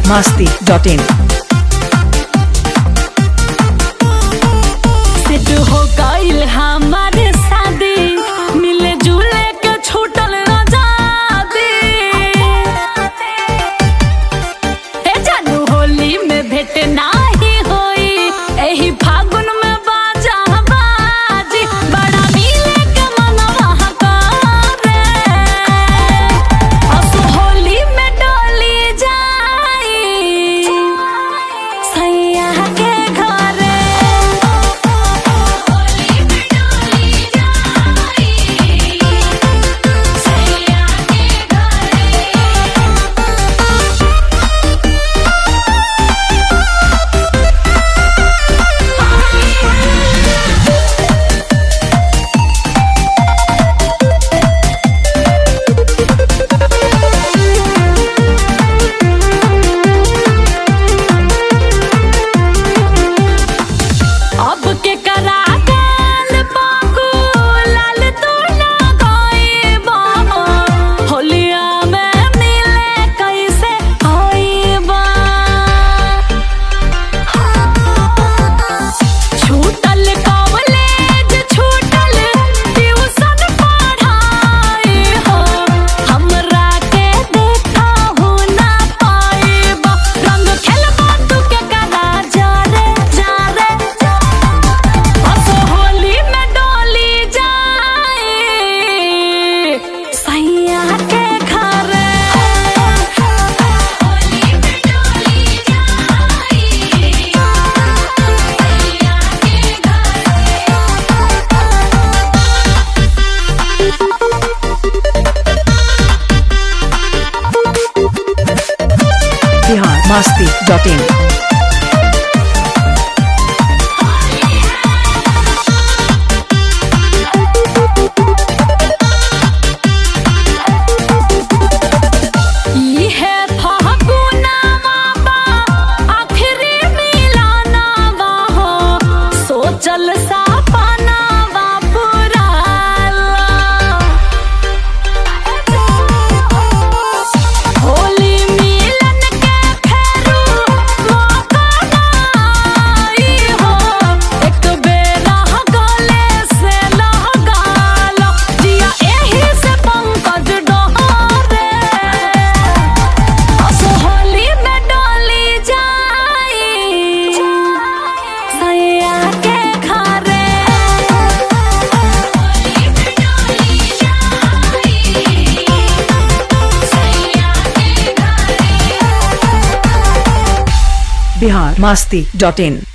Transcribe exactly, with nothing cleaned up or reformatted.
masti dot in. Set हो गइल हमारे शादी, मिले जुले के छूटल आजादी। ए जानू होली में भेंट नाही होई, एही फागुन में बाजा बाजी। बड़ा मिले के मनवा करे, असो होली में डोली जाई सैया के घरे। अब के करा गाल बाबू लाल तो ना गइबा, होलिया में मिले कैसे आइबा। छूटल कॉलेज छूटल ट्यूशन पढ़ाई हो, हमरा के देखा हो ना पाइबा। रंग खेलबा तू के करा जा रे जा रे जा। असो होली में डोली जाए सैया के घरे। होली में डोली जाए सैया के Bihar masti dot in. ई है फागुनवा बा आखिरी मिलनवा हो, सोचल सपनावा पुराला। होली मिलन के फेरू मौका ना आई हो, एक बेरा गले से लगा लो जिया एही से पंकज डोरे। असो होली में डोली जाई सैया के घरे। होली में डोली जाई सैया के घरे। Bihar masti dot in.